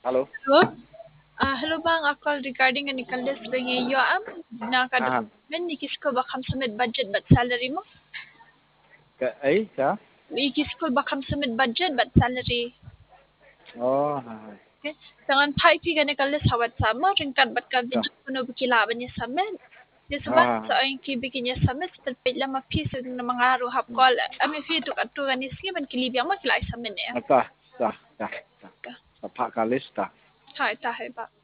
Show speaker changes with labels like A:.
A: Halo.
B: Hello? Hello bang, ako regarding ani kalis bengi yo
A: Ah,
B: nakadamen nikis ko bakam sumit budget but salary mo.
A: Siya?
B: Nikis ko bakam sumit budget but salary.
A: Oh,
B: Okay. Tangan pai pi gani kalis hawat sama ringkat bat ka
A: siya.
B: video kuno bikilaban niya samen. Di sabat sa
A: Ah,
B: ay kibikin niya samen sa talpit lang mapis na mga araw hap call. Ami fi tu katu gani sige ban kilibiyang makilay samen ya.
A: Tah, tah, tah, tah. Tapak kalis tah.
B: Hai tahe ba.